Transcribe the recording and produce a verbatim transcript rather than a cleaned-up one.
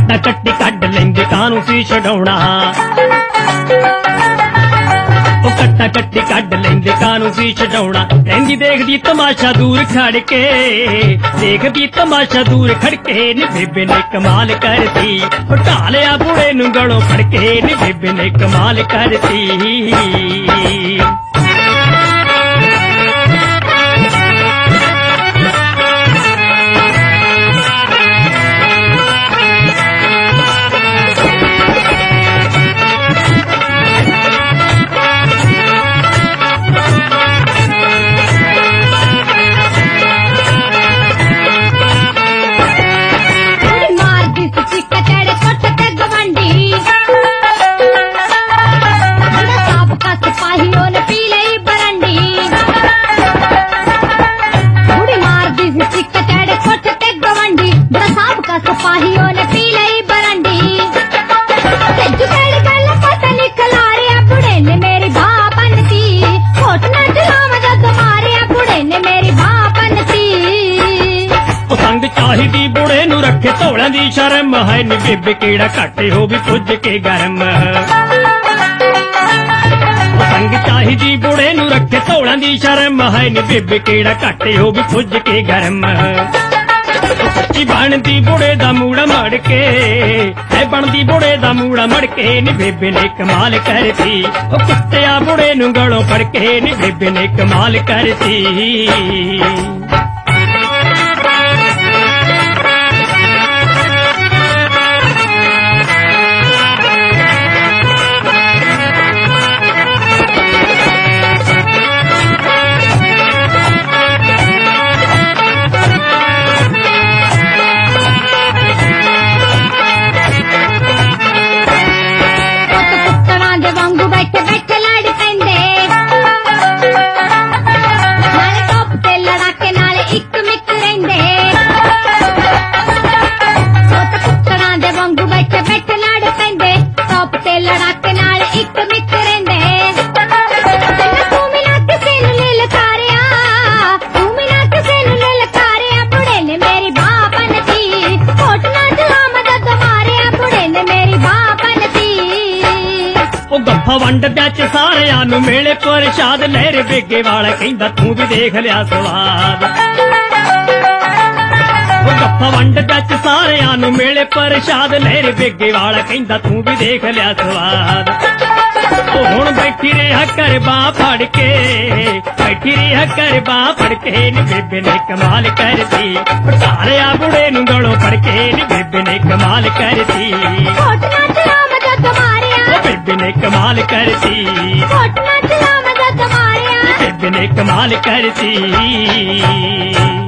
ਕੱਟਾ ਕੱਟੀ ਕੱਢ ਲੈਂਦੇ ਕਾਹਨੂੰ ਸੀ ਛਡਾਉਣਾ ਉਹ ਕੱਟਾ ਕੱਟੀ ਕੱਢ ਲੈਂਦੇ ਕਾਹਨੂੰ ਸੀ ਛਡਾਉਣਾ ਰਹਿੰਦੀ ਦੇਖਦੀ ਤਮਾਸ਼ਾ ਦੂਰ ਖੜ ਕੇ ਦੇਖਦੀ ਤਮਾਸ਼ਾ ਦੂਰ ਖੜ ਕੇ ਨੀ ਬੇਬੇ ਨੇ ਕਮਾਲ ਕਰਤੀ ਉਹ ਢਾਲਿਆ ਬੁੜੇ ਨੂੰ ਗਲੋਂ ਫੜ ਕੇ ਨੀ ਬੇਬੇ ਨੇ ਕਮਾਲ ਕਰਤੀ सिपाहियों ने पी लई बरंडी जुगड़ गल पतली खलारिया बुढ़े ने मेरी भापन सी होठ न चलाव जग मारिया बुढ़े ने मेरी भापन सी संग चाहिदी बुढ़े नू रखे धौलिया दी शर्म है नी बेबे केड़ा घाटे हो भी पुज के गरम संग चाहिदी बुढ़े नू रखे धौलिया दी शर्म है नी बेबे केड़ा घाटे हो भी पुज के गरम सच्ची बनदी बुढ़े दा मूड़ा मड़ के है बनदी बुढ़े दा मूड़ा मड़ के नी बेबे ने कमाल करती ओ कुत्तिया बुढ़े नू गलों फड़ के नी बेबे ने कमाल करती वंड बिच सारिया नू मेले प्रशाद लहर बेगे वाला कहंदा तू भी देख लिया स्वाद गप्पा वंड बिच सारिया नू मेले प्रशाद लहर बेगे वाला कहंदा तू भी देख लिया स्वाद हुण बैठी रहा कर बां फड़ के बैठी रहा कर बां फड़ के नी बेबे ने कमाल करती ढालिया बुढ़े नू गलों फड़ के नी बेबे ने कमाल करती बेबे ने कमाल करती बेबे ने कमाल करती।